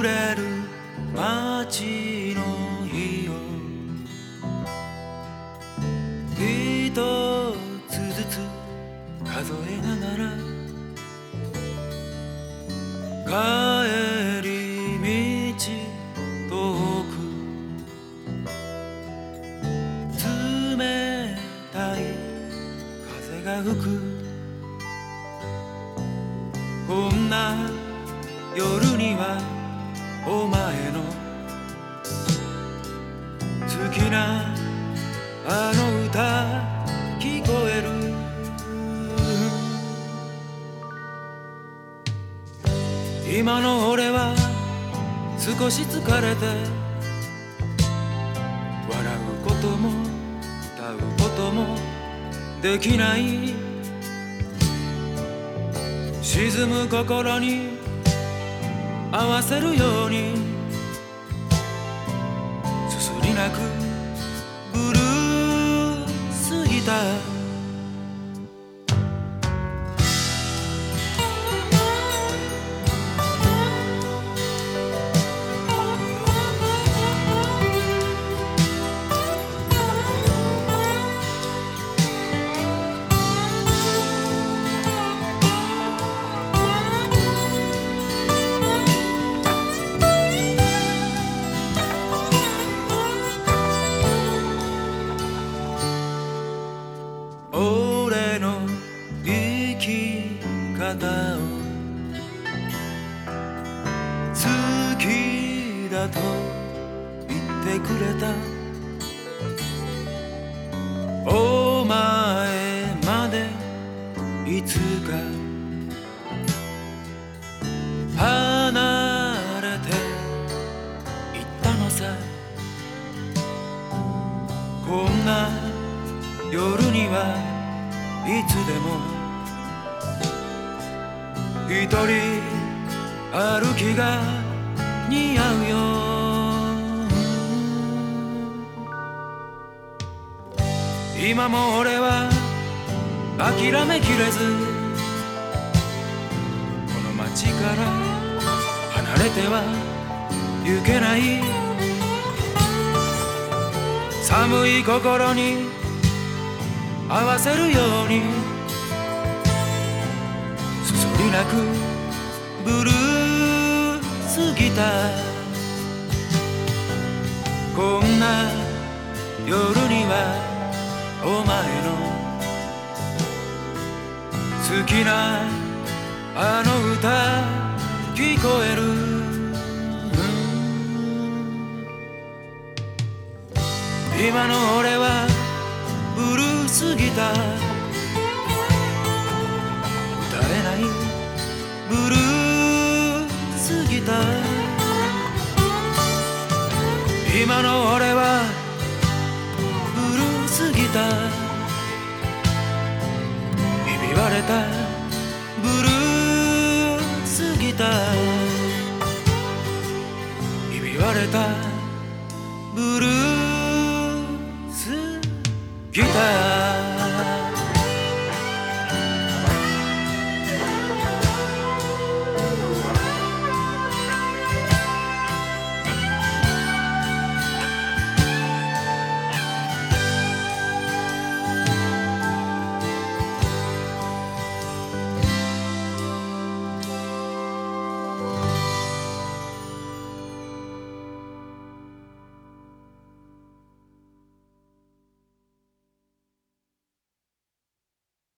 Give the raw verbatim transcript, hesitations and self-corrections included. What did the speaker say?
れる街の日を一つずつ数えながら帰り道遠く冷たい風が吹くこんな夜にはお前の好きなあの歌聞こえる今の俺は少し疲れて笑うことも歌うこともできない沈む心に合わせるようにすすり泣くブルースギター俺の生き方を好きだと言ってくれたお前までいつか離れていったのさこんな夜にはいつでも一人歩きが似合うよ今も俺は諦めきれずこの街から離れては行けない寒い心に合わせるようにすすり泣くブルースギターこんな夜にはお前の好きなあの歌聞こえる今の俺はブルースギター歌えないブルースギター今の俺はブルースギターひび割れたブルースギターひび割れたブルースギター